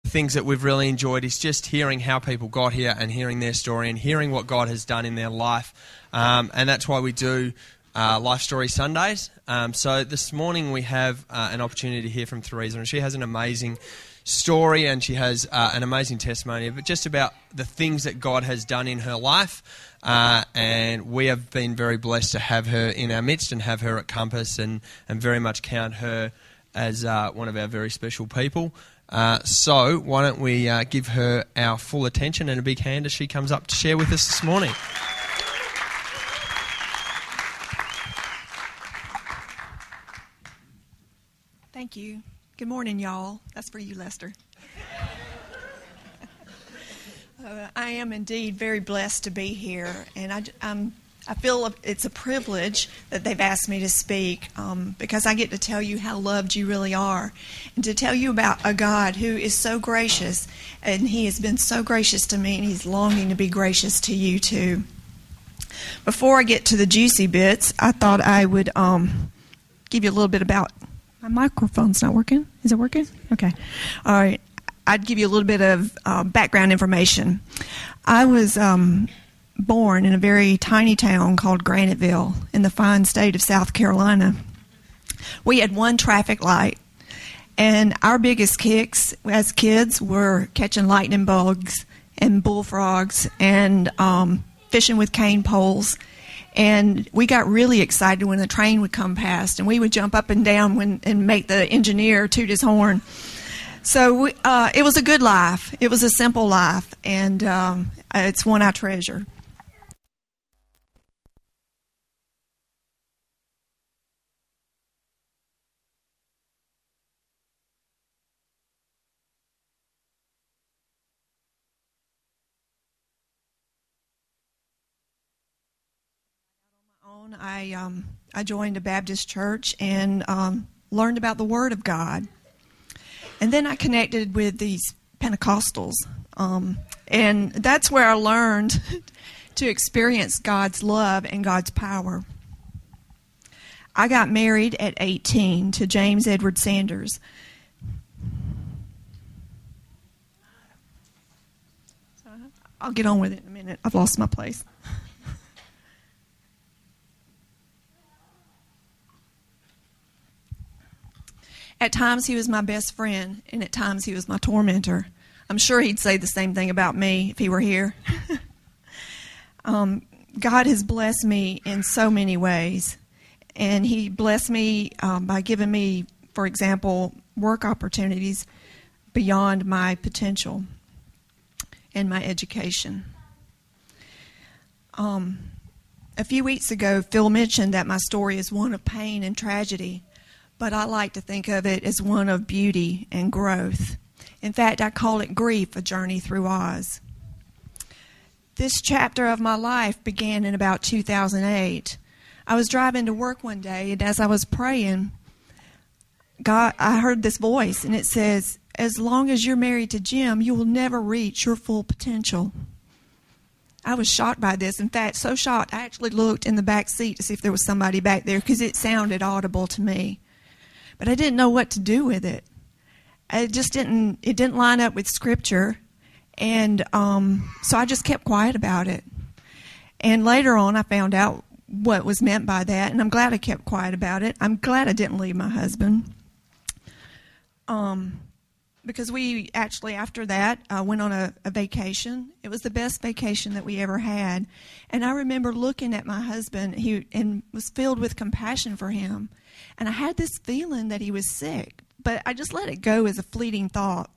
things that we've really enjoyed is just hearing how people got here and hearing their story and hearing what God has done in their life. And that's why we do Life Story Sundays. So this morning we have an opportunity to hear from Theresa, and she has an amazing story and she has an amazing testimony, but just about the things that God has done in her life. And we have been very blessed to have her in our midst and have her at Compass, and very much count her as one of our very special people. So why don't we give her our full attention and a big hand as she comes up to share with us this morning. Thank you. Good morning, y'all. That's for you, Lester. I am indeed very blessed to be here, and I feel it's a privilege that they've asked me to speak because I get to tell you how loved you really are, and to tell you about a God who is so gracious, and He has been so gracious to me, and He's longing to be gracious to you too. Before I get to the juicy bits, I thought I would give you a little bit about... My microphone's not working. Is it working? Okay. All right. I'd give you a little bit of background information. I was born in a very tiny town called Graniteville in the fine state of South Carolina. We had one traffic light, and our biggest kicks as kids were catching lightning bugs and bullfrogs and fishing with cane poles. And we got really excited when the train would come past, and we would jump up and down and make the engineer toot his horn. So it was a good life. It was a simple life, and it's one I treasure. I joined a Baptist church and learned about the Word of God. And then I connected with these Pentecostals. And that's where I learned to experience God's love and God's power. I got married at 18 to James Edward Sanders. I'll get on with it in a minute. I've lost my place. At times he was my best friend, and at times he was my tormentor. I'm sure he'd say the same thing about me if he were here. God has blessed me in so many ways, and He blessed me by giving me, for example, work opportunities beyond my potential and my education. A few weeks ago, Phil mentioned that my story is one of pain and tragedy, but I like to think of it as one of beauty and growth. In fact, I call it Grief, A Journey Through Oz. This chapter of my life began in about 2008. I was driving to work one day, and as I was praying, I heard this voice, and it says, "As long as you're married to Jim, you will never reach your full potential." I was shocked by this. In fact, so shocked, I actually looked in the back seat to see if there was somebody back there because it sounded audible to me. But I didn't know what to do with it. It didn't line up with Scripture. And so I just kept quiet about it. And later on, I found out what was meant by that, and I'm glad I kept quiet about it. I'm glad I didn't leave my husband. Because we actually, after that, went on a vacation. It was the best vacation that we ever had. And I remember looking at my husband and was filled with compassion for him. And I had this feeling that he was sick, but I just let it go as a fleeting thought.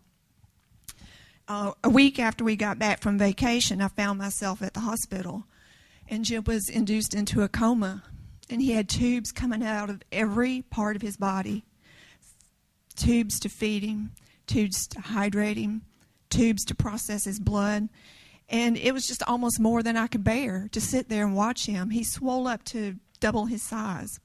A week after we got back from vacation, I found myself at the hospital, and Jim was induced into a coma, and he had tubes coming out of every part of his body, tubes to feed him, tubes to hydrate him, tubes to process his blood, and it was just almost more than I could bear to sit there and watch him. He swelled up to double his size.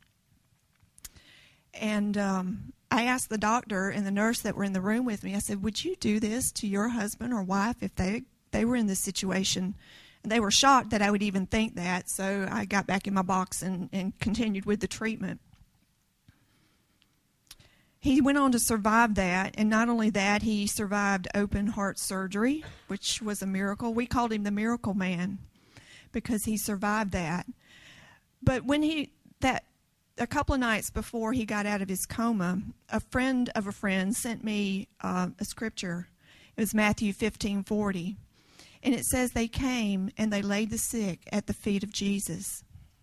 And I asked the doctor and the nurse that were in the room with me, I said, "Would you do this to your husband or wife if they were in this situation?" And they were shocked that I would even think that, so I got back in my box and continued with the treatment. He went on to survive that, and not only that, he survived open heart surgery, which was a miracle. We called him the Miracle Man because he survived that. But when a couple of nights before he got out of his coma, a friend of a friend sent me a scripture. It was Matthew 15:40. And it says they came and they laid the sick at the feet of Jesus.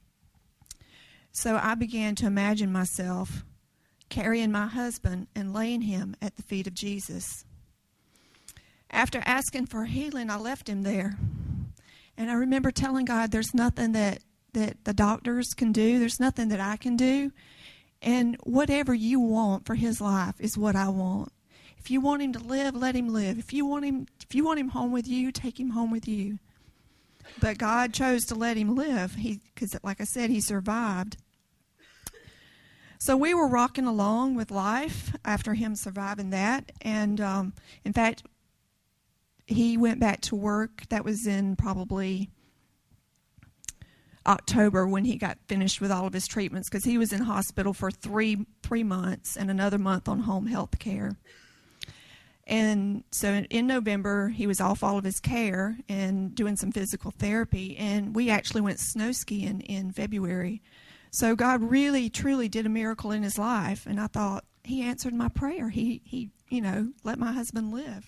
So I began to imagine myself carrying my husband and laying him at the feet of Jesus. After asking for healing, I left him there. And I remember telling God, there's nothing that the doctors can do. There's nothing that I can do. And whatever you want for his life is what I want. If you want him to live, let him live. If you want him home with you, take him home with you. But God chose to let him live because, like I said, he survived. So we were rocking along with life after him surviving that. And, in fact, he went back to work. That was in probably October when he got finished with all of his treatments, because he was in hospital for three months and another month on home health care. And so in November, he was off all of his care and doing some physical therapy. And we actually went snow skiing in February. So God really, truly did a miracle in his life. And I thought, he answered my prayer. He let my husband live.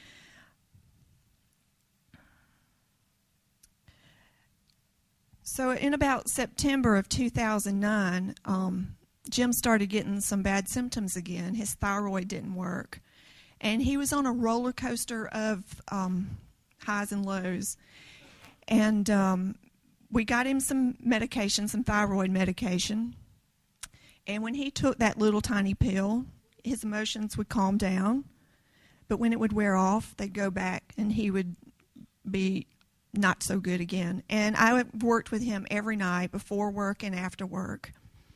So in about September of 2009, Jim started getting some bad symptoms again. His thyroid didn't work. And he was on a roller coaster of highs and lows. And we got him some medication, some thyroid medication. And when he took that little tiny pill, his emotions would calm down. But when it would wear off, they'd go back and he would be not so good again. And I worked with him every night before work and after work.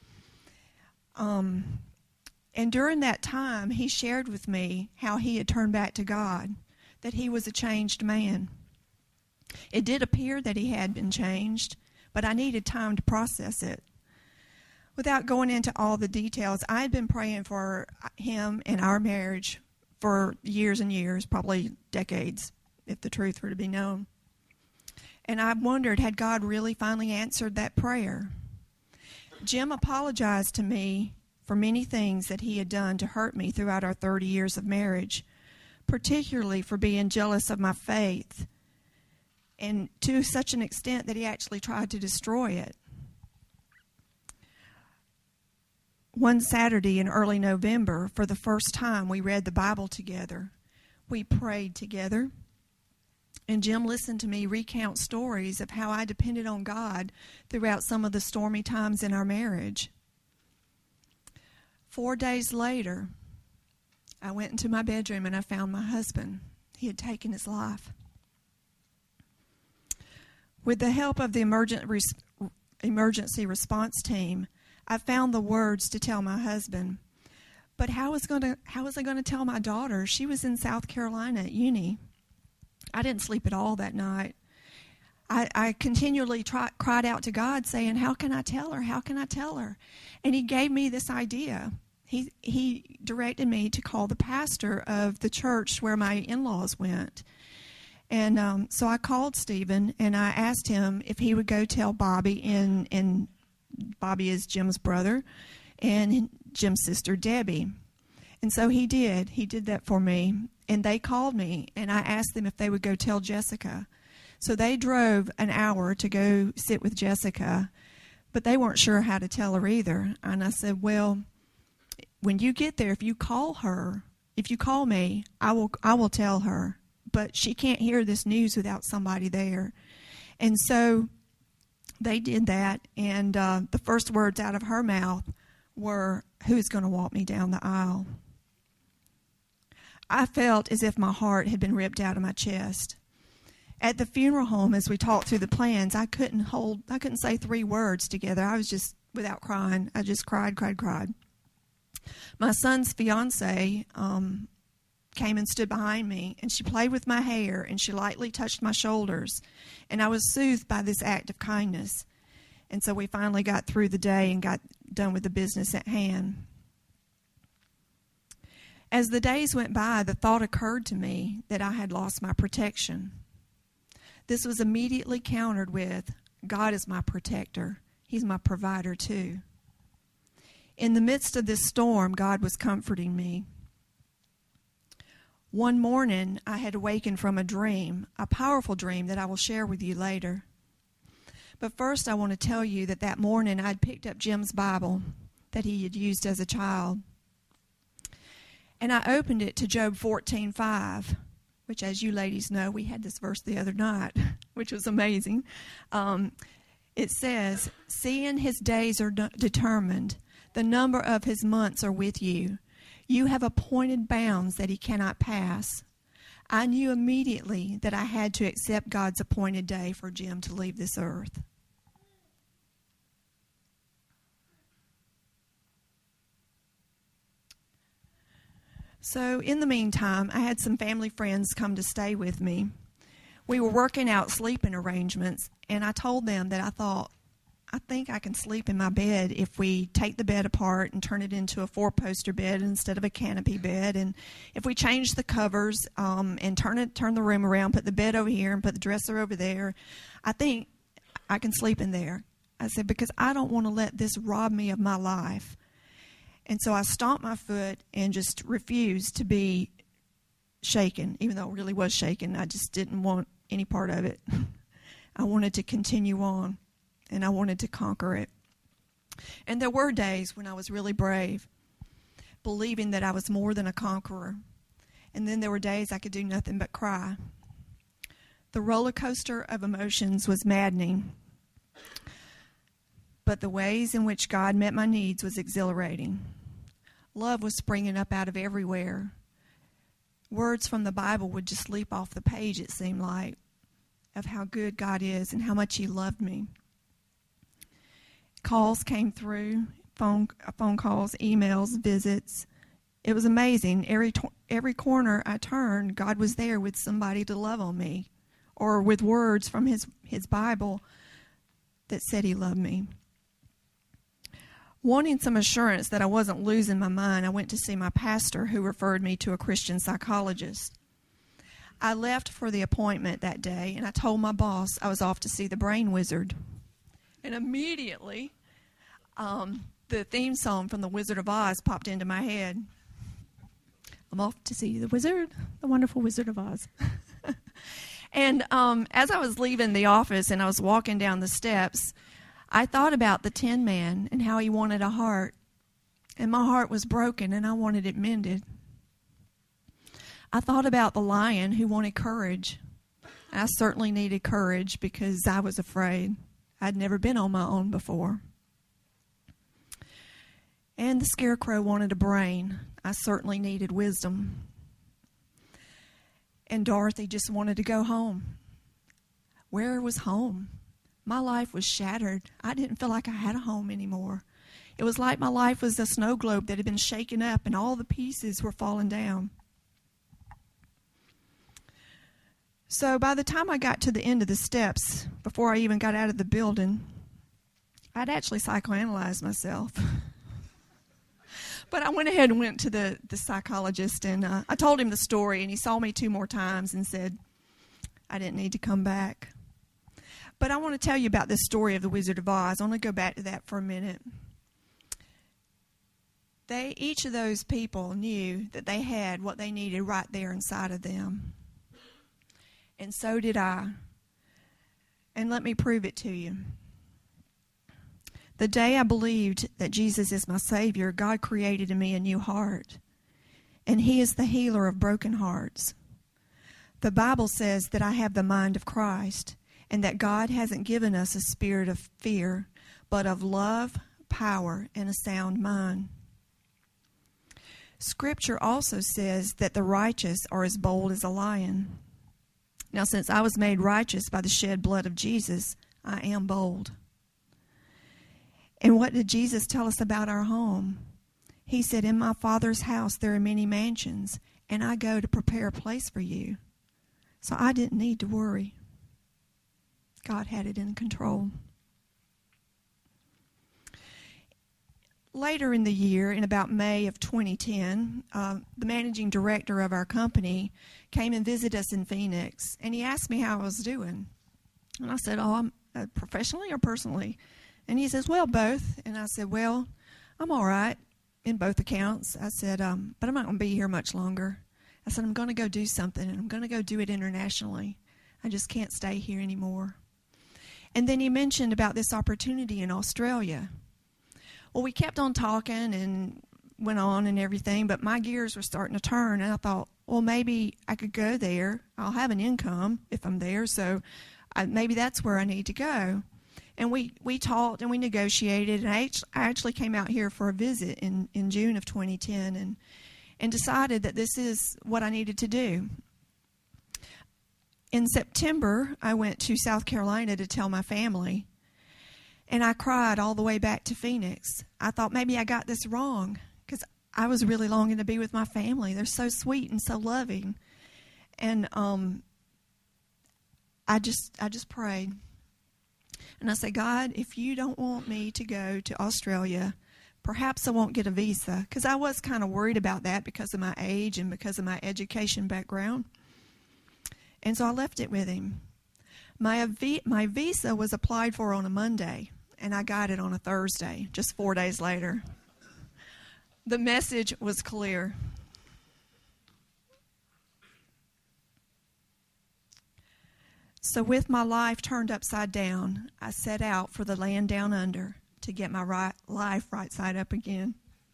And during that time, he shared with me how he had turned back to God, that he was a changed man. It did appear that he had been changed, but I needed time to process it. Without going into all the details, I had been praying for him and our marriage for years and years, probably decades, if the truth were to be known. And I wondered, had God really finally answered that prayer? Jim apologized to me for many things that he had done to hurt me throughout our 30 years of marriage, particularly for being jealous of my faith, and to such an extent that he actually tried to destroy it. One Saturday in early November, for the first time, we read the Bible together. We prayed together. And Jim listened to me recount stories of how I depended on God throughout some of the stormy times in our marriage. 4 days later, I went into my bedroom and I found my husband. He had taken his life. With the help of the emergency response team, I found the words to tell my husband. But how was I going to tell my daughter? She was in South Carolina at uni. I didn't sleep at all that night. I continually cried out to God saying, how can I tell her? How can I tell her? And he gave me this idea. He directed me to call the pastor of the church where my in-laws went. And so I called Stephen and I asked him if he would go tell Bobby, and Bobby is Jim's brother, and Jim's sister Debbie. And so he did. He did that for me. And they called me and I asked them if they would go tell Jessica. So they drove an hour to go sit with Jessica, but they weren't sure how to tell her either. And I said, well, when you get there, if you call me, I will tell her. But she can't hear this news without somebody there. And so they did that, and the first words out of her mouth were, who's going to walk me down the aisle? I felt as if my heart had been ripped out of my chest. At the funeral home, as we talked through the plans, I couldn't say 3 words together. I was just, without crying, I just cried. My son's fiance came and stood behind me, and she played with my hair, and she lightly touched my shoulders, and I was soothed by this act of kindness. And so we finally got through the day and got done with the business at hand. As the days went by, the thought occurred to me that I had lost my protection. This was immediately countered with, God is my protector. He's my provider too. In the midst of this storm, God was comforting me. One morning, I had awakened from a dream, a powerful dream that I will share with you later. But first, I want to tell you that that morning I'd picked up Jim's Bible that he had used as a child. And I opened it to Job 14:5, which, as you ladies know, we had this verse the other night, which was amazing. It says, seeing his days are determined, the number of his months are with you. You have appointed bounds that he cannot pass. I knew immediately that I had to accept God's appointed day for Jim to leave this earth. So in the meantime, I had some family friends come to stay with me. We were working out sleeping arrangements, and I told them that I think I can sleep in my bed if we take the bed apart and turn it into a 4-poster bed instead of a canopy bed. And if we change the covers and turn the room around, put the bed over here and put the dresser over there, I think I can sleep in there. I said, because I don't want to let this rob me of my life. And so I stomped my foot and just refused to be shaken, even though it really was shaken. I just didn't want any part of it. I wanted to continue on. And I wanted to conquer it. And there were days when I was really brave, believing that I was more than a conqueror. And then there were days I could do nothing but cry. The roller coaster of emotions was maddening. But the ways in which God met my needs was exhilarating. Love was springing up out of everywhere. Words from the Bible would just leap off the page, it seemed like, of how good God is and how much He loved me. Calls came through, phone calls, emails, visits. It was amazing. Every corner I turned, God was there with somebody to love on me, or with words from His Bible that said He loved me. Wanting some assurance that I wasn't losing my mind, I went to see my pastor, who referred me to a Christian psychologist. I left for the appointment that day, and I told my boss I was off to see the brain wizard. And immediately, the theme song from The Wizard of Oz popped into my head. I'm off to see the wizard, the wonderful Wizard of Oz. And as I was leaving the office and I was walking down the steps, I thought about the Tin Man and how he wanted a heart. And my heart was broken and I wanted it mended. I thought about the lion who wanted courage. I certainly needed courage because I was afraid. I'd never been on my own before. And the scarecrow wanted a brain. I certainly needed wisdom. And Dorothy just wanted to go home. Where was home? My life was shattered. I didn't feel like I had a home anymore. It was like my life was a snow globe that had been shaken up and all the pieces were falling down. So by the time I got to the end of the steps, before I even got out of the building, I'd actually psychoanalyzed myself. But I went ahead and went to the psychologist, and I told him the story, and he saw me 2 more times and said I didn't need to come back. But I want to tell you about this story of the Wizard of Oz. I want to go back to that for a minute. Each of those people knew that they had what they needed right there inside of them. And so did I. And let me prove it to you. The day I believed that Jesus is my Savior, God created in me a new heart. And He is the healer of broken hearts. The Bible says that I have the mind of Christ, and that God hasn't given us a spirit of fear, but of love, power, and a sound mind. Scripture also says that the righteous are as bold as a lion. Now, since I was made righteous by the shed blood of Jesus, I am bold. And what did Jesus tell us about our home? He said, in my Father's house there are many mansions, and I go to prepare a place for you. So I didn't need to worry. God had it in control. later in the year, in about May of 2010, the managing director of our company came and visited us in Phoenix, and he asked me how I was doing. And I said, I'm professionally or personally? And he says, well, both. And I said, well, I'm all right in both accounts. I said, but I'm not going to be here much longer. I said, I'm going to go do something, and I'm going to go do it internationally. I just can't stay here anymore. And then he mentioned about this opportunity in Australia. Well, we kept on talking and went on and everything, but my gears were starting to turn, and I thought, well, maybe I could go there. I'll have an income if I'm there, so maybe that's where I need to go. And we talked and we negotiated, and I actually came out here for a visit in June of 2010 and decided that this is what I needed to do. In September, I went to South Carolina to tell my family, and I cried all the way back to Phoenix. I thought maybe I got this wrong because I was really longing to be with my family. They're so sweet and so loving. And I just prayed. And I said, God, if you don't want me to go to Australia, perhaps I won't get a visa, because I was kind of worried about that because of my age and because of my education background. And so I left it with him. My visa was applied for on a Monday, and I got it on a Thursday, just 4 days later. The message was clear. So with my life turned upside down, I set out for the land down under to get my life right side up again.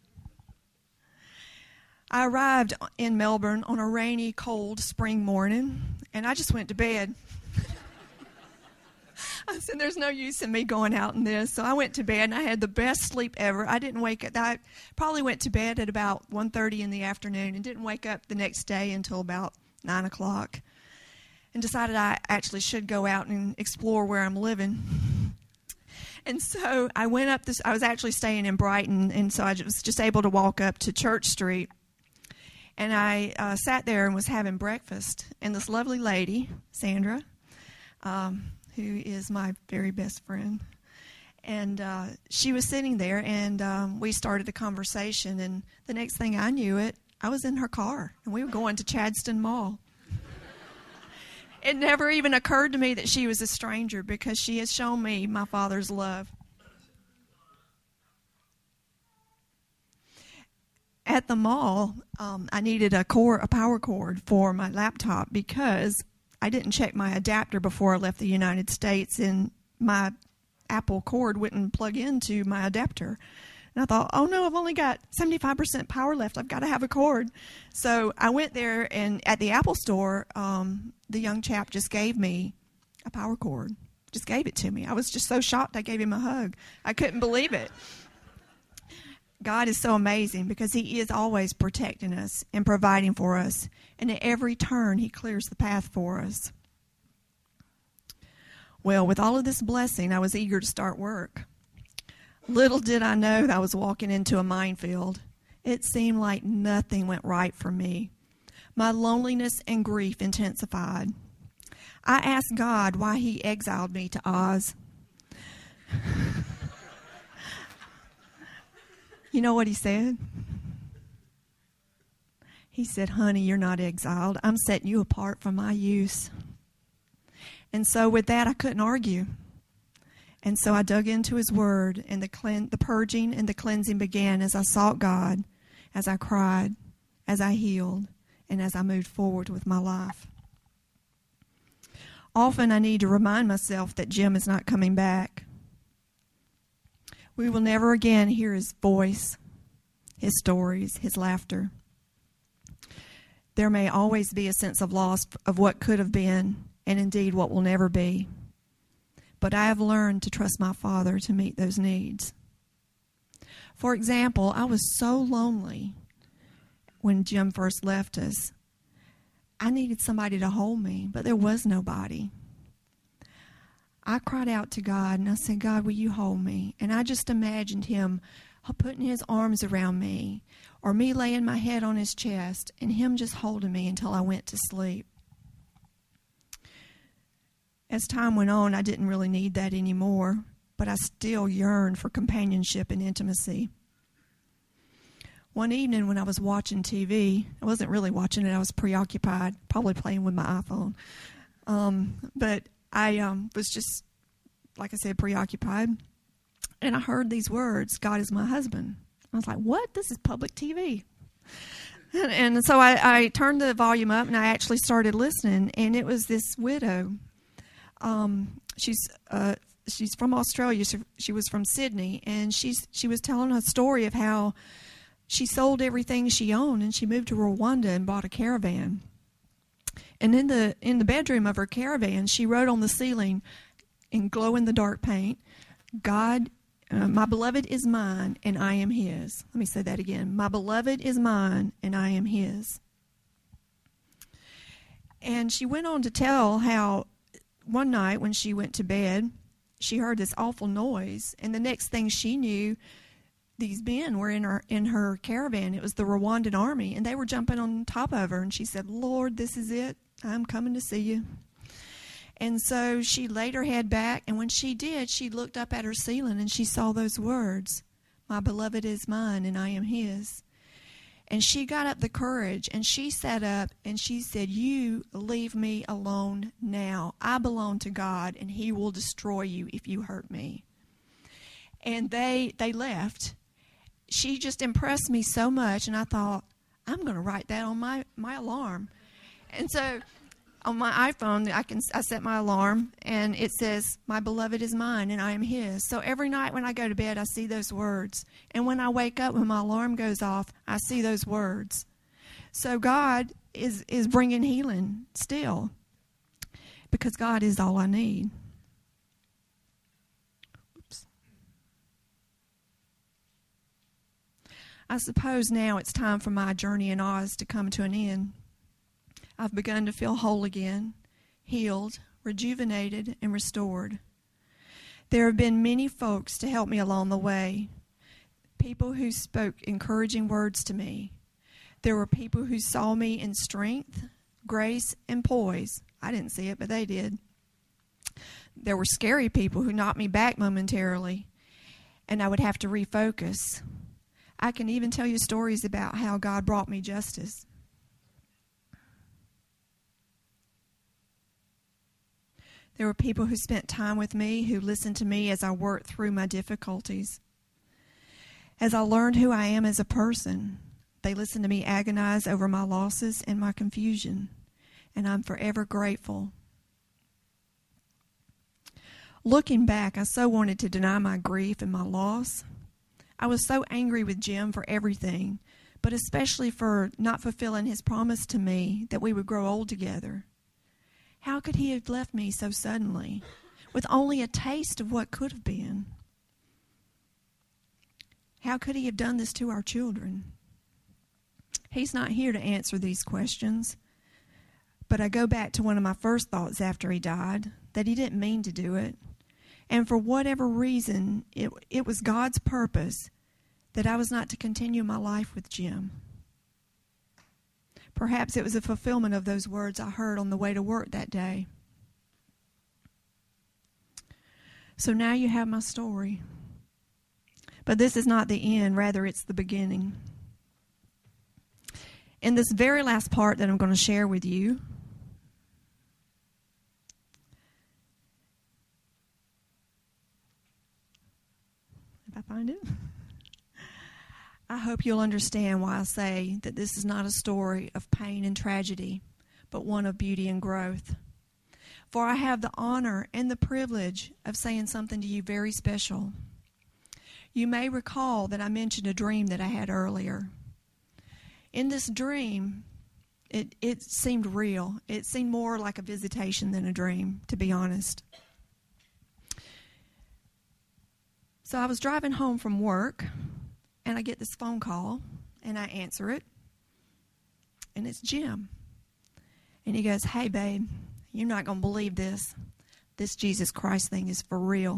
I arrived in Melbourne on a rainy, cold spring morning, and I just went to bed. I said, there's no use in me going out in this. So I went to bed, and I had the best sleep ever. I didn't wake up. I probably went to bed at about 1:30 in the afternoon and didn't wake up the next day until about 9 o'clock. And decided I actually should go out and explore where I'm living. And so I went up I was actually staying in Brighton, and so I was just able to walk up to Church Street. And I sat there and was having breakfast. And this lovely lady, Sandra, who is my very best friend, and she was sitting there, and we started a conversation. And the next thing I knew I was in her car, and we were going to Chadstone Mall. It never even occurred to me that she was a stranger, because she has shown me my Father's love. At the mall, I needed a power cord for my laptop because I didn't check my adapter before I left the United States, and my Apple cord wouldn't plug into my adapter. And I thought, oh no, I've only got 75% power left. I've got to have a cord. So I went there, and at the Apple store, the young chap just gave me a power cord. Just gave it to me. I was just so shocked I gave him a hug. I couldn't believe it. God is so amazing because He is always protecting us and providing for us. And at every turn, He clears the path for us. Well, with all of this blessing, I was eager to start work. Little did I know that I was walking into a minefield. It seemed like nothing went right for me. My loneliness and grief intensified. I asked God why He exiled me to Oz. You know what He said? He said, honey, you're not exiled. I'm setting you apart for my use. And so with that, I couldn't argue. And so I dug into His Word, and the purging and the cleansing began as I sought God, as I cried, as I healed, and as I moved forward with my life. Often I need to remind myself that Jim is not coming back. We will never again hear his voice, his stories, his laughter. There may always be a sense of loss of what could have been, and indeed what will never be. But I have learned to trust my Father to meet those needs. For example, I was so lonely when Jim first left us. I needed somebody to hold me, but there was nobody. I cried out to God, and I said, God, will you hold me? And I just imagined Him putting His arms around me, or me laying my head on His chest, and Him just holding me until I went to sleep. As time went on, I didn't really need that anymore, but I still yearned for companionship and intimacy. one evening when I was watching TV, I wasn't really watching it, I was preoccupied, probably playing with my iPhone. But I was just, like I said, preoccupied. And I heard these words, God is my husband. I was like, what? This is public TV. And so I turned the volume up and I actually started listening. And it was this widow. She's from Australia. She was from Sydney. And she was telling a story of how she sold everything she owned and she moved to Rwanda and bought a caravan. And in the bedroom of her caravan, she wrote on the ceiling in glow-in-the-dark paint, God, my beloved is mine, and I am his. Let me say that again. My beloved is mine, and I am his. And she went on to tell how one night when she went to bed, she heard this awful noise, and the next thing she knew, these men were in her caravan. It was the Rwandan army, and they were jumping on top of her. And she said, Lord, this is it. I'm coming to see you. And so she laid her head back, and when she did, she looked up at her ceiling, and she saw those words, my beloved is mine, and I am his. And she got up the courage, and she sat up, and she said, you leave me alone now. I belong to God, and he will destroy you if you hurt me. And they left. She just impressed me so much, and I thought, I'm going to write that on my alarm. And so on my iPhone, I set my alarm, and it says, my beloved is mine, and I am his. So every night when I go to bed, I see those words. And when I wake up, when my alarm goes off, I see those words. So God is bringing healing still, because God is all I need. I suppose now it's time for my journey in Oz to come to an end. I've begun to feel whole again, healed, rejuvenated, and restored. There have been many folks to help me along the way, people who spoke encouraging words to me. There were people who saw me in strength, grace, and poise. I didn't see it, but they did. There were scary people who knocked me back momentarily, and I would have to refocus. I can even tell you stories about how God brought me justice. There were people who spent time with me, who listened to me as I worked through my difficulties. As I learned who I am as a person, they listened to me agonize over my losses and my confusion, and I'm forever grateful. Looking back, I so wanted to deny my grief and my loss. I was so angry with Jim for everything, but especially for not fulfilling his promise to me that we would grow old together. How could he have left me so suddenly, with only a taste of what could have been? How could he have done this to our children? He's not here to answer these questions, but I go back to one of my first thoughts after he died, that he didn't mean to do it. And for whatever reason, it was God's purpose that I was not to continue my life with Jim. Perhaps it was a fulfillment of those words I heard on the way to work that day. So now you have my story. But this is not the end, rather it's the beginning. In this very last part that I'm going to share with you, if I find it, I hope you'll understand why I say that this is not a story of pain and tragedy, but one of beauty and growth. For I have the honor and the privilege of saying something to you very special. You may recall that I mentioned a dream that I had earlier. In this dream, it seemed real. It seemed more like a visitation than a dream, to be honest. So I was driving home from work, and I get this phone call, and I answer it, and it's Jim. And he goes, hey, babe, you're not going to believe this. This Jesus Christ thing is for real.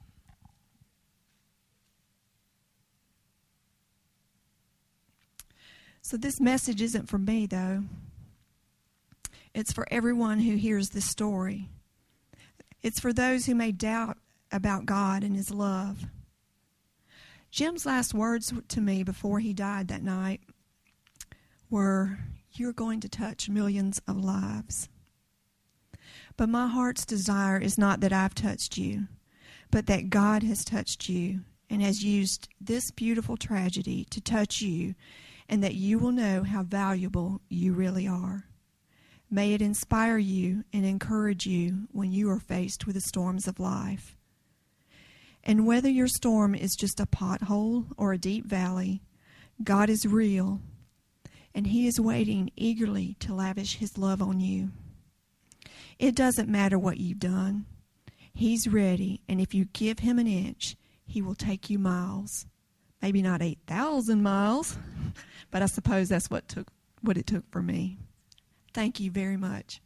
So this message isn't for me, though. It's for everyone who hears this story. It's for those who may doubt about God and his love. Jim's last words to me before he died that night were, "You're going to touch millions of lives." But my heart's desire is not that I've touched you, but that God has touched you and has used this beautiful tragedy to touch you, and that you will know how valuable you really are. May it inspire you and encourage you when you are faced with the storms of life. And whether your storm is just a pothole or a deep valley, God is real, and He is waiting eagerly to lavish His love on you. It doesn't matter what you've done. He's ready, and if you give Him an inch, He will take you miles. Maybe not 8,000 miles, but I suppose that's what it took for me. Thank you very much.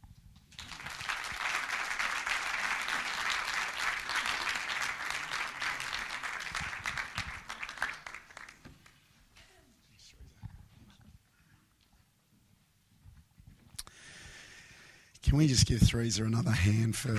Can we just give Theresa another hand for...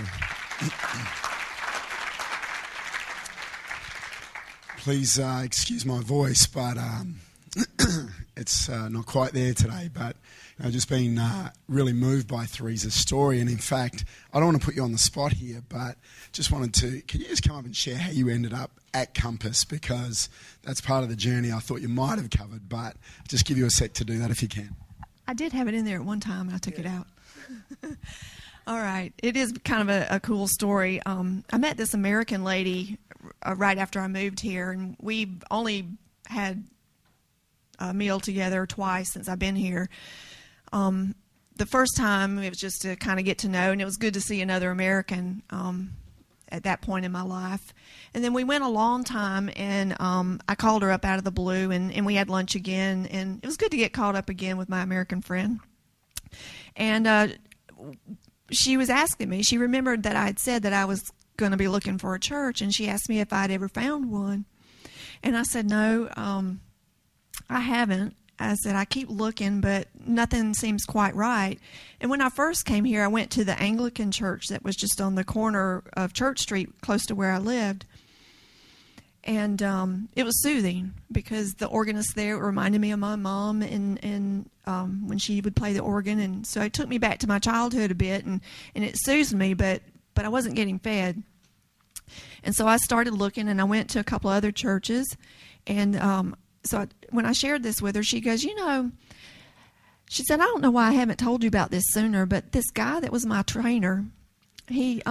Please excuse my voice, but it's not quite there today. But I've just been really moved by Theresa's story. And in fact, I don't want to put you on the spot here, but just wanted to... Can you just come up and share how you ended up at Compass? Because that's part of the journey I thought you might have covered, but just give you a sec to do that if you can. I did have it in there at one time, and I took it out. All right. It is kind of a cool story. I met this American lady right after I moved here, and we've only had a meal together twice since I've been here. The first time, it was just to kind of get to know, and it was good to see another American at that point in my life. And then we went a long time, and I called her up out of the blue, and we had lunch again, and it was good to get caught up again with my American friend. And she was asking me, she remembered that I had said that I was going to be looking for a church, and she asked me if I'd ever found one. And I said, no, I haven't. I said, I keep looking, but nothing seems quite right. And when I first came here, I went to the Anglican church that was just on the corner of Church Street, close to where I lived. And it was soothing because the organist there reminded me of my mom and when she would play the organ. And so it took me back to my childhood a bit, and it soothed me, but I wasn't getting fed. And so I started looking, and I went to a couple other churches. And when I shared this with her, she goes, she said, I don't know why I haven't told you about this sooner, but this guy that was my trainer, he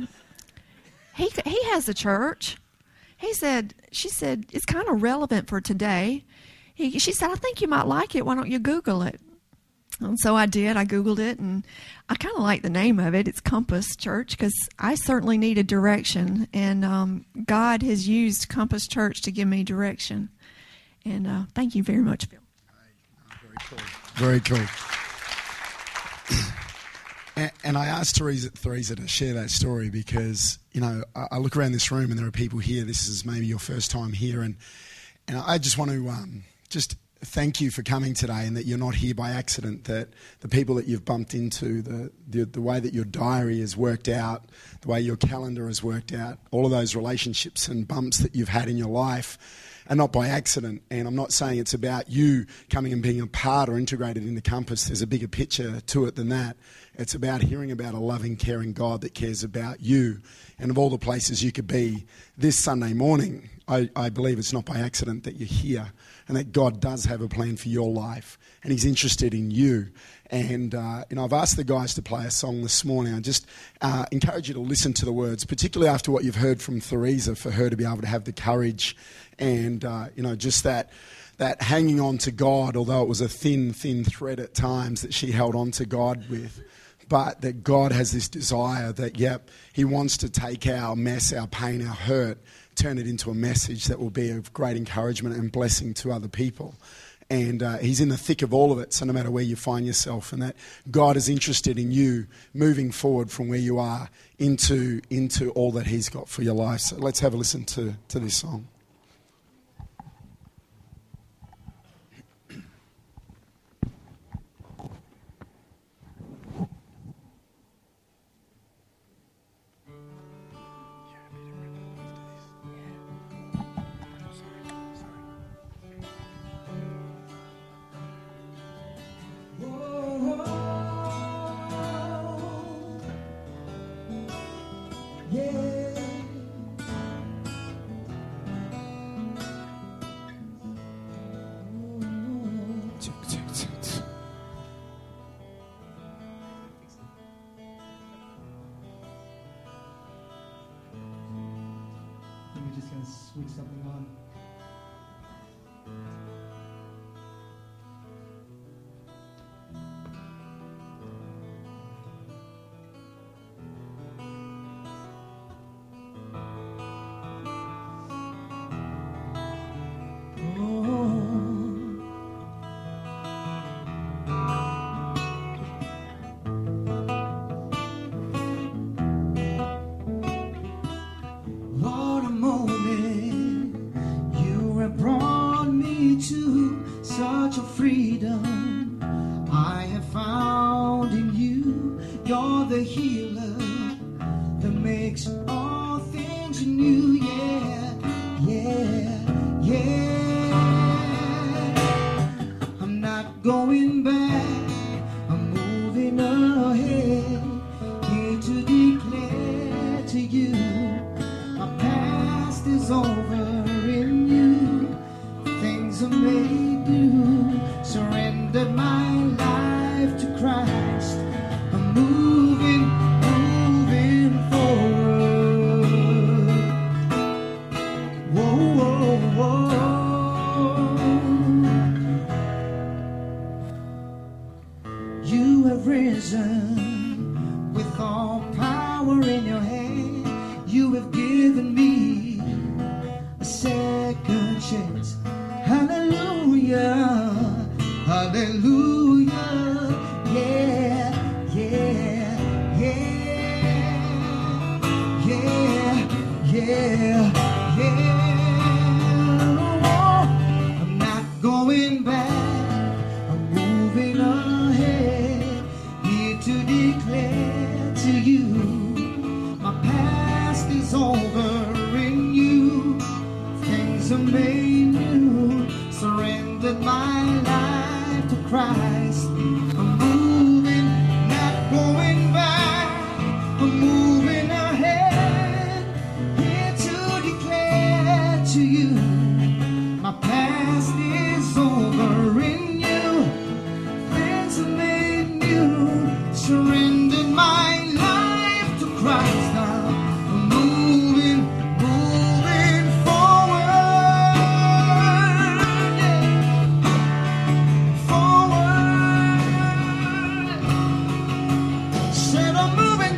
has a church. She said, it's kind of relevant for today. She said, I think you might like it. Why don't you Google it? And so I did. I Googled it, and I kind of like the name of it. It's Compass Church, because I certainly needed direction. And God has used Compass Church to give me direction. And thank you very much, Phil. Very cool. Very cool. And I asked Theresa to share that story because, I look around this room and there are people here. This is maybe your first time here. And I just want to just thank you for coming today, and that you're not here by accident, that the people that you've bumped into, the way that your diary has worked out, the way your calendar has worked out, all of those relationships and bumps that you've had in your life are not by accident. And I'm not saying it's about you coming and being a part or integrated into Compass. There's a bigger picture to it than that. It's about hearing about a loving, caring God that cares about you. And of all the places you could be this Sunday morning, I believe it's not by accident that you're here, and that God does have a plan for your life, and He's interested in you. And I've asked the guys to play a song this morning. I just encourage you to listen to the words, particularly after what you've heard from Theresa, for her to be able to have the courage and just that hanging on to God, although it was a thin thread at times that she held on to God with. But that God has this desire that, He wants to take our mess, our pain, our hurt, turn it into a message that will be of great encouragement and blessing to other people. And He's in the thick of all of it, so no matter where you find yourself, and that God is interested in you moving forward from where you are into all that He's got for your life. So let's have a listen to this song. going to switch something on. What a moment you have brought me to, such a freedom I have found in you. You're the healer that makes all things new. Yeah, yeah, yeah. I'm not going back, I'm moving ahead, here to declare to you my past is over in you. Things are made new. Surrendered my life to Christ. I'm moving forward. Whoa, whoa, whoa. You have risen with all power in your hand. You have given me a second chance. Hallelujah, hallelujah, yeah, yeah, yeah, yeah, yeah, yeah. I'm not going back, I'm moving ahead, here to declare to you my past is over in you. Things are made new. Surrendered my life to Christ. I'm moving, not going back. I'm moving ahead, here to declare to you my past is over in you. Things are made new. Surrendered my life to Christ. Now I'm moving forward. Yeah. Forward. Said I'm moving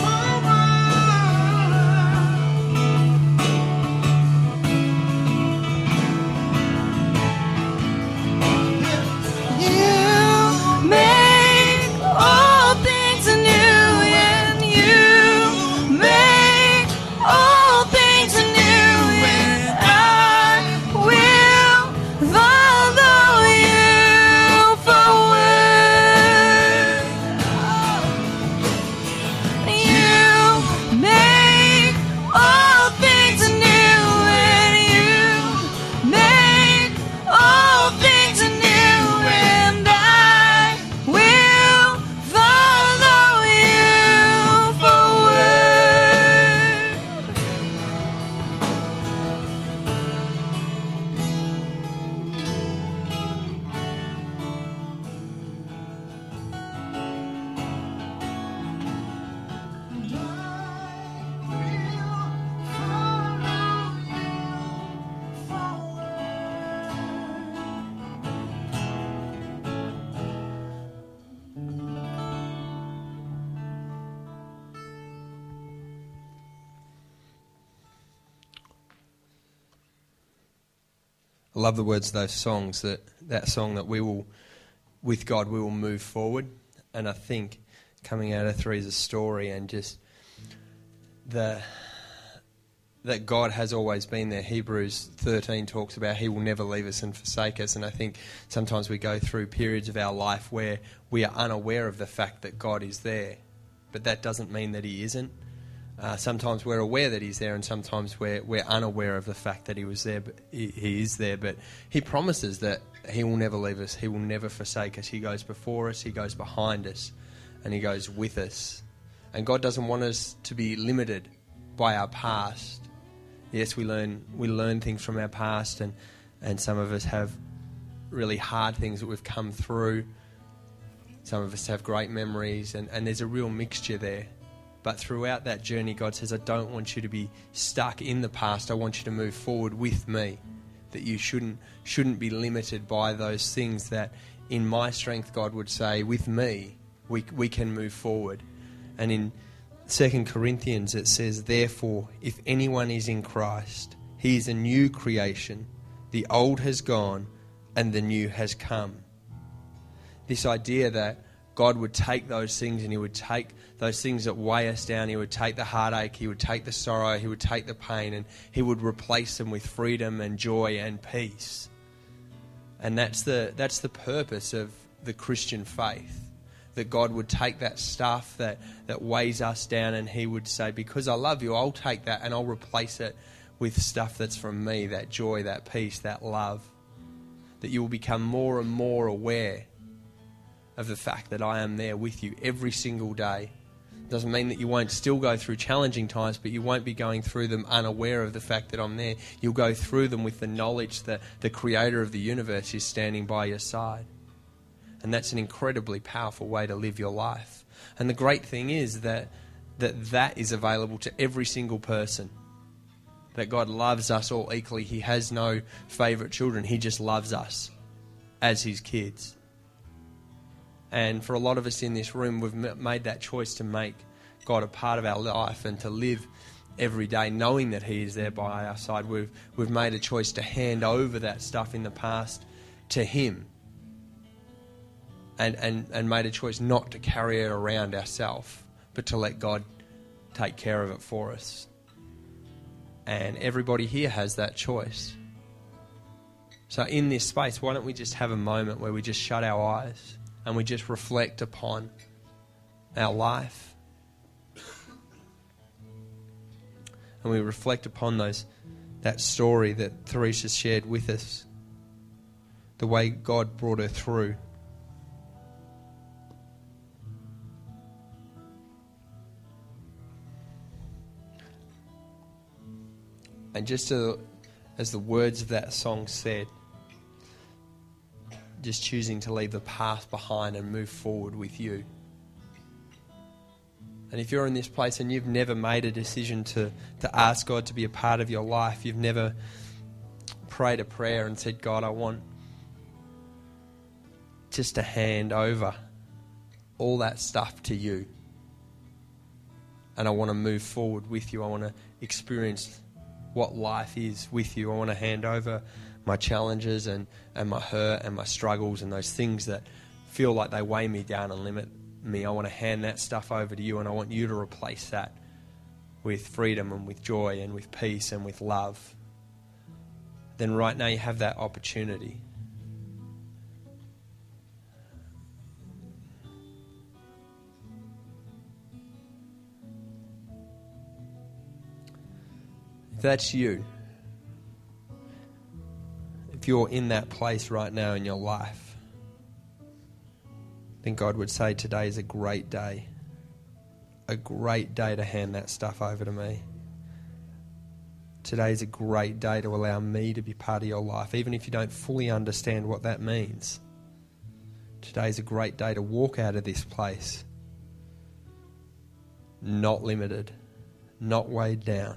forward. You make all things new, and you make all things new, and I will follow you forward. You make all things new, and you make all things new, and I will follow you forward. I love the words of those songs, that song that we will, with God, we will move forward. And I think coming out of Theresa's story and just that God has always been there. Hebrews 13 talks about He will never leave us and forsake us. And I think sometimes we go through periods of our life where we are unaware of the fact that God is there. But that doesn't mean that He isn't. Sometimes we're aware that He's there, and sometimes we're unaware of the fact that He was there, but He is there. But He promises that He will never leave us. He will never forsake us. He goes before us. He goes behind us, and He goes with us. And God doesn't want us to be limited by our past. Yes, we learn things from our past, and some of us have really hard things that we've come through. Some of us have great memories, and there's a real mixture there. But throughout that journey, God says, I don't want you to be stuck in the past. I want you to move forward with me. That you shouldn't be limited by those things that in my strength, God would say, with me, we can move forward. And in 2 Corinthians it says, therefore, if anyone is in Christ, he is a new creation. The old has gone and the new has come. This idea that God would take those things and he would take those things that weigh us down. He would take the heartache, he would take the sorrow, he would take the pain, and he would replace them with freedom and joy and peace. And that's the purpose of the Christian faith. That God would take that stuff that weighs us down and he would say, because I love you, I'll take that and I'll replace it with stuff that's from me, that joy, that peace, that love. That you will become more and more aware of the fact that I am there with you every single day. Doesn't mean that you won't still go through challenging times, but you won't be going through them unaware of the fact that I'm there. You'll go through them with the knowledge that the creator of the universe is standing by your side. And that's an incredibly powerful way to live your life. And the great thing is that is available to every single person. That God loves us all equally. He has no favourite children. He just loves us as his kids. And for a lot of us in this room, we've made that choice to make God a part of our life and to live every day knowing that he is there by our side. We've made a choice to hand over that stuff in the past to him. And made a choice not to carry it around ourselves, but to let God take care of it for us. And everybody here has that choice. So in this space, why don't we just have a moment where we just shut our eyes and we just reflect upon our life. And we reflect upon that story that Theresa shared with us. The way God brought her through. And just as the words of that song said, just choosing to leave the past behind and move forward with you. And if you're in this place and you've never made a decision to ask God to be a part of your life, you've never prayed a prayer and said, God, I want just to hand over all that stuff to you. And I want to move forward with you. I want to experience what life is with you. I want to hand over my challenges and my hurt and my struggles and those things that feel like they weigh me down and limit me. I want to hand that stuff over to you, and I want you to replace that with freedom and with joy and with peace and with love. Then right now you have that opportunity. If that's you, if you're in that place right now in your life, then God would say today is a great day to hand that stuff over to me. Today is a great day to allow me to be part of your life, even if you don't fully understand what that means. Today is a great day to walk out of this place, not limited, not weighed down.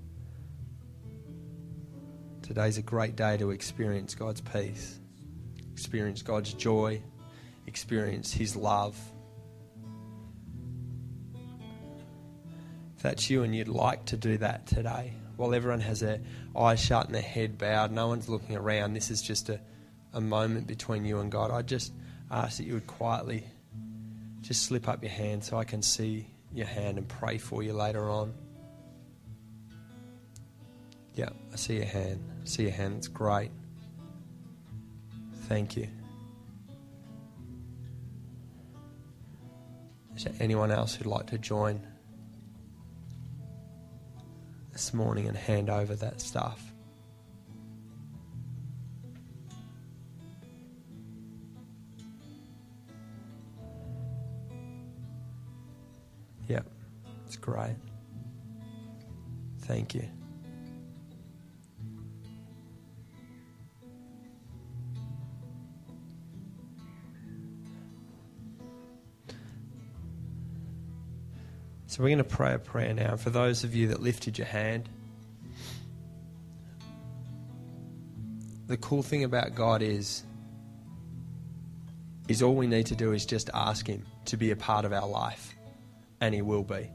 Today's a great day to experience God's peace, experience God's joy, experience his love. If that's you and you'd like to do that today, while everyone has their eyes shut and their head bowed, no one's looking around, this is just a moment between you and God. I just ask that you would quietly just slip up your hand so I can see your hand and pray for you later on. Yeah, I see your hand. I see your hand. It's great. Thank you. Is there anyone else who'd like to join this morning and hand over that stuff? Yeah, it's great. Thank you. So we're going to pray a prayer now. For those of you that lifted your hand, the cool thing about God is all we need to do is just ask Him to be a part of our life, and He will be.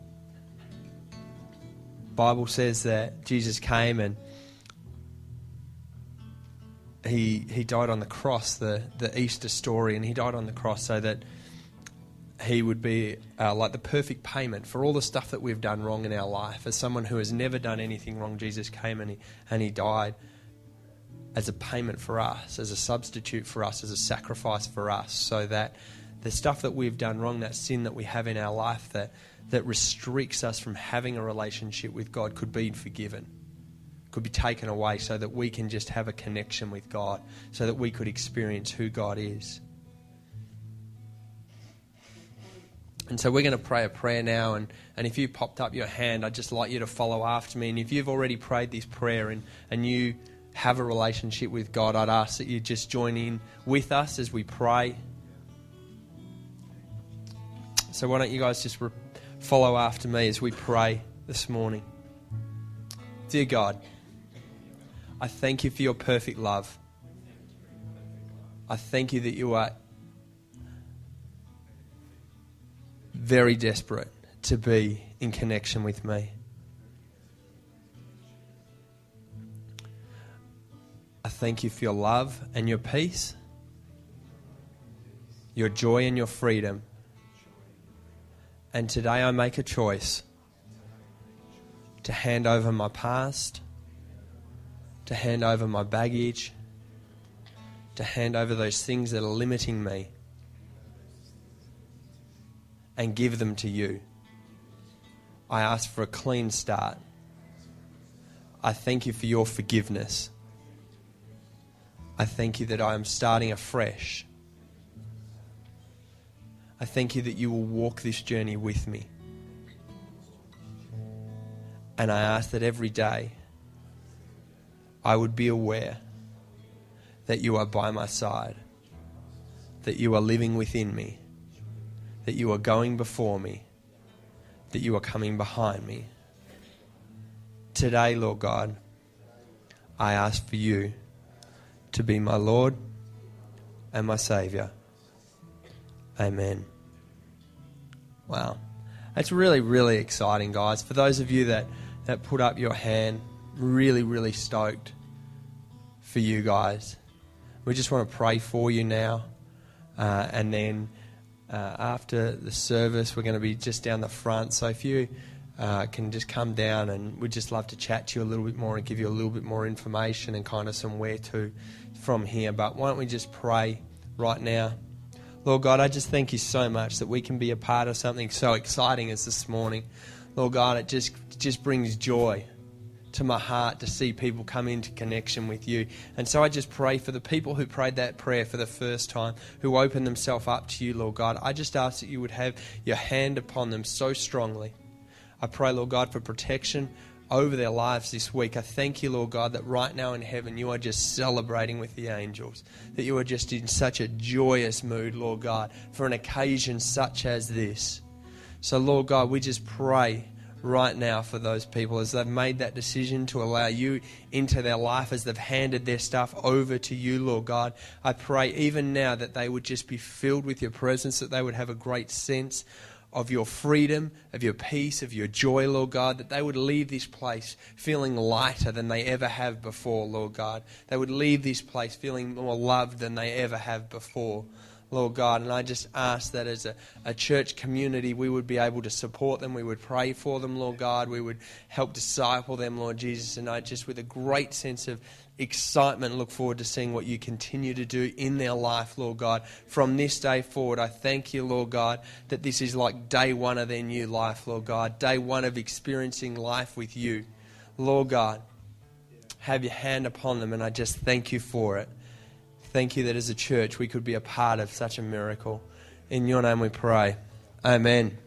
The Bible says that Jesus came and He died on the cross, the Easter story, and He died on the cross so that He would be like the perfect payment for all the stuff that we've done wrong in our life. As someone who has never done anything wrong, Jesus came and He died as a payment for us, as a substitute for us, as a sacrifice for us, so that the stuff that we've done wrong, that sin that we have in our life that restricts us from having a relationship with God, could be forgiven, could be taken away, so that we can just have a connection with God, so that we could experience who God is. And so we're going to pray a prayer now, and if you popped up your hand, I'd just like you to follow after me. And if you've already prayed this prayer and you have a relationship with God, I'd ask that you just join in with us as we pray. So why don't you guys just follow after me as we pray this morning. Dear God, I thank You for Your perfect love. I thank You that You are very desperate to be in connection with me. I thank You for Your love and Your peace, Your joy and Your freedom. And today I make a choice to hand over my past, to hand over my baggage, to hand over those things that are limiting me, and give them to You. I ask for a clean start. I thank You for Your forgiveness. I thank You that I am starting afresh. I thank You that You will walk this journey with me. And I ask that every day I would be aware that You are by my side, that You are living within me, that You are going before me, that You are coming behind me. Today, Lord God, I ask for You to be my Lord and my Saviour. Amen. Wow. That's really, really exciting, guys. For those of you that put up your hand, really, really stoked for you guys. We just want to pray for you now. And then after the service, we're going to be just down the front. So if you can just come down, and we'd just love to chat to you a little bit more and give you a little bit more information and kind of some where to from here. But why don't we just pray right now? Lord God, I just thank You so much that we can be a part of something so exciting as this morning. Lord God, it just brings joy to my heart to see people come into connection with You. And so I just pray for the people who prayed that prayer for the first time, who opened themselves up to You, Lord God. I just ask that You would have Your hand upon them so strongly. I pray, Lord God, for protection over their lives this week. I thank You, Lord God, that right now in heaven You are just celebrating with the angels, that You are just in such a joyous mood, Lord God, for an occasion such as this. So, Lord God, we just pray right now for those people as they've made that decision to allow You into their life, as they've handed their stuff over to You, Lord God. I pray even now that they would just be filled with Your presence, that they would have a great sense of Your freedom, of Your peace, of Your joy, Lord God, that they would leave this place feeling lighter than they ever have before, Lord God. They would leave this place feeling more loved than they ever have before, Lord God. And I just ask that as a church community, we would be able to support them. We would pray for them, Lord God. We would help disciple them, Lord Jesus. And I just, with a great sense of excitement, look forward to seeing what You continue to do in their life, Lord God. From this day forward, I thank You, Lord God, that this is like day one of their new life, Lord God. Day one of experiencing life with You. Lord God, have Your hand upon them, and I just thank You for it. Thank You that as a church we could be a part of such a miracle. In Your name we pray. Amen.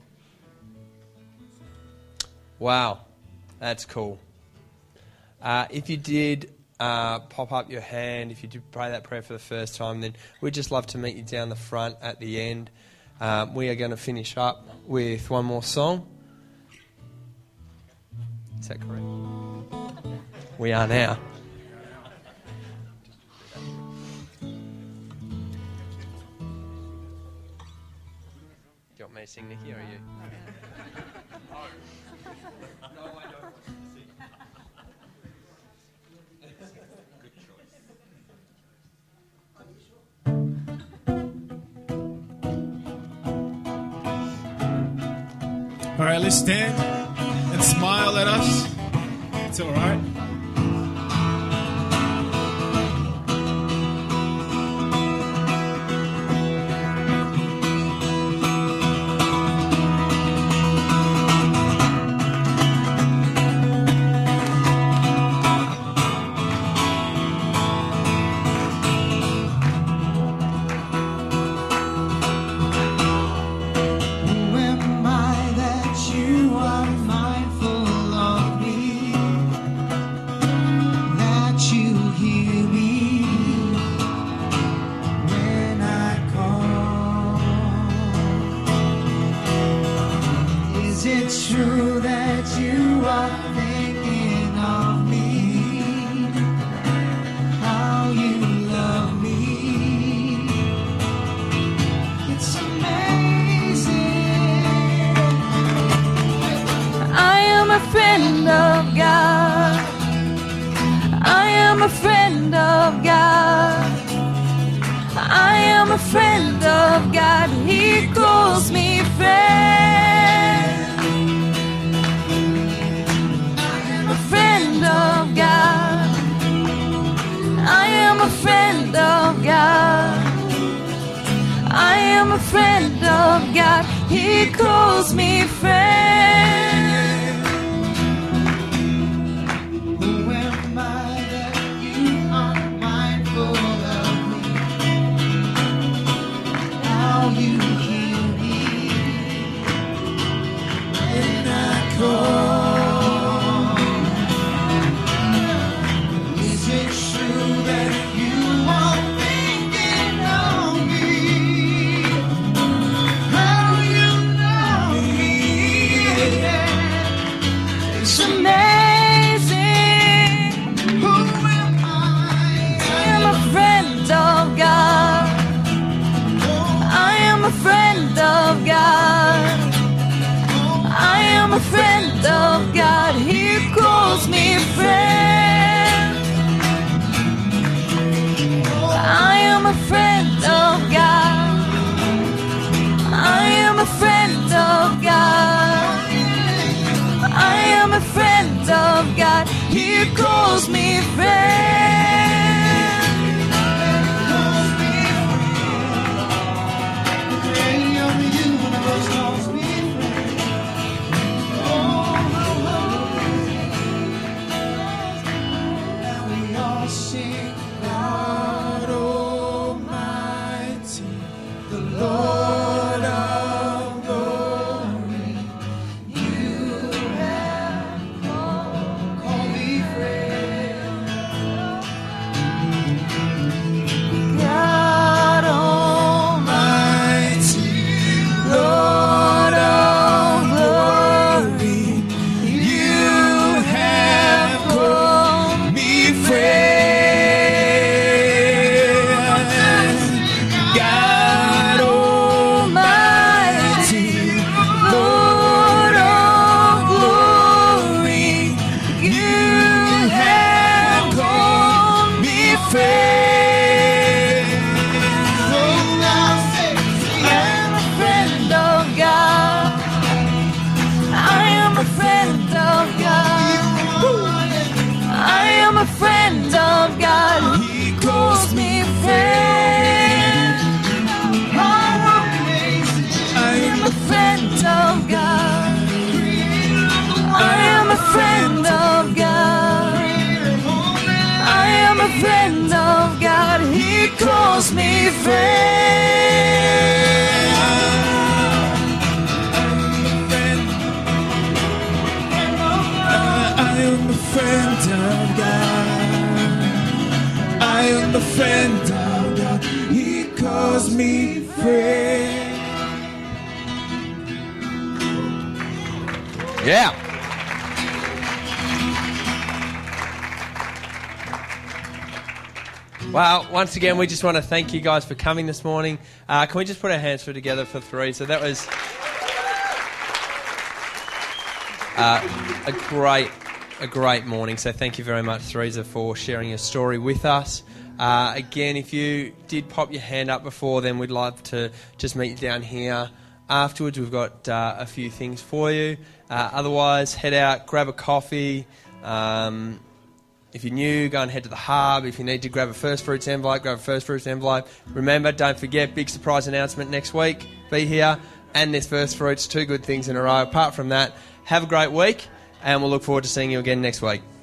Wow, that's cool. If you did pop up your hand, if you did pray that prayer for the first time, then we'd just love to meet you down the front at the end. We are going to finish up with one more song. Is that correct? We are now. Do you want me to sing, Nikki, or are you? No, I don't want you to sing. Good choice. All right, let's stand and smile at us. It's all right. Well, once again, we just want to thank you guys for coming this morning. Can we just put our hands together for Theresa? That was a great morning. So thank you very much, Theresa, for sharing your story with us. Again, if you did pop your hand up before, then we'd love to just meet you down here afterwards. We've got a few things for you. Otherwise, head out, grab a coffee. If you're new, go and head to the hub. If you need to grab a First Fruits envelope, grab a First Fruits envelope. Remember, don't forget, big surprise announcement next week. Be here. And this First Fruits, 2 good things in a row. Apart from that, have a great week, and we'll look forward to seeing you again next week.